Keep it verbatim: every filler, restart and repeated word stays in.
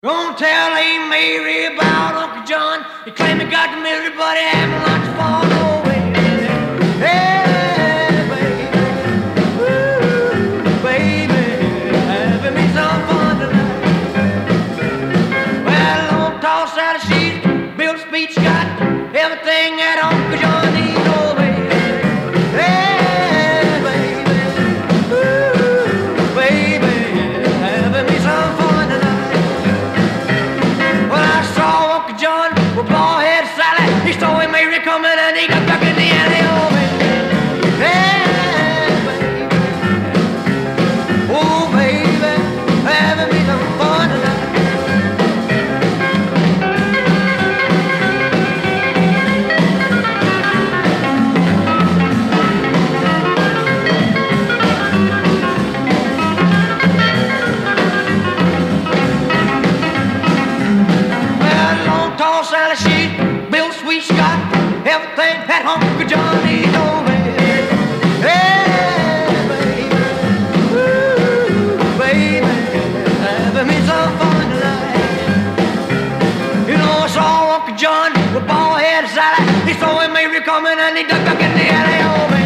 Gonna tell Aunt Mary about Uncle John. He claimed he got the misery, but he having lots of fun. Oh, baby. Hey, baby. Ooh, baby. Having me some fun tonight. Well, on tall side of sheets, built a speech, got everything that Uncle John needs. Oh, baby. Hey, baby. Ooh, baby. Having me some fun tonight. John, with bald-head Sally, he saw him Mary coming and he got back in the alley. Oh, baby, hey, baby, oh, baby, having me some fun tonight. Sally, she built sweet Scott, everything that Uncle John needs. Oh, baby, hey, baby, ooh, baby, having me some fun tonight. You know, I saw Uncle John with bald-head Sally. He saw him Mary coming and he ducked back in the alley. Oh, baby.